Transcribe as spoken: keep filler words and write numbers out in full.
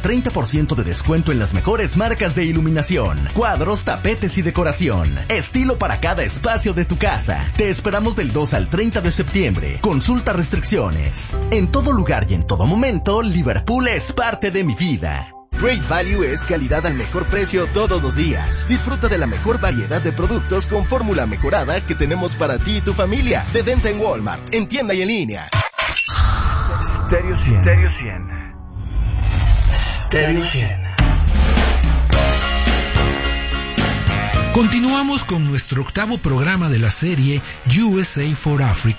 treinta por ciento de descuento en las mejores marcas de iluminación, cuadros, tapetes y decoración. Estilo para cada espacio de tu casa. Te esperamos del dos al treinta de septiembre. Consulta restricciones. En todo lugar y en todo momento, Liverpool es parte de mi vida. Great Value es calidad al mejor precio todos los días. Disfruta de la mejor variedad de productos con fórmula mejorada que tenemos para ti y tu familia. De venta en Walmart, en tienda y en línea. Stereo cien. Stereo cien. Stereo cien. Continuamos con nuestro octavo programa de la serie U S A for Africa.